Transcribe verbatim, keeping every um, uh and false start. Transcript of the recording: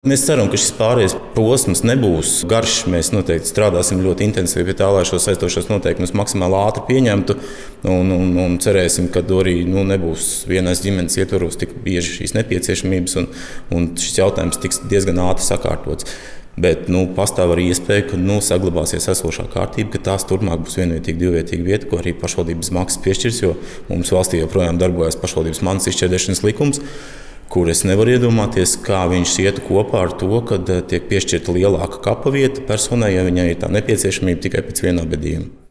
Mēs ceram, ka šis pārējais posms nebūs garš. Mēs noteikti strādāsim ļoti intensīvi pie tā, lai šos saistošos noteikumus maksimāli ātri pieņemtu. Un, un, un cerēsim, ka arī nu, nebūs vienas ģimenes ietvaros tik bieži šīs nepieciešamības, un, un šis jautājums tiks diezgan ātri sakārtots. Bet nu, pastāv arī iespēja, ka nu, saglabāsies esošā kārtība, ka tās turpmāk būs vienvietīga, divvietīga vieta, ko arī pašvaldības maksas piešķirs, jo mums valstī joprojām darbojas pašvaldības maksas izšķērdēšanas likums, kur es nevaru iedomāties, kā viņš ietu kopā ar to, ka tiek piešķirta lielāka kapa vieta personai, ja viņai ir tā nepieciešamība tikai pēc viena abadījuma.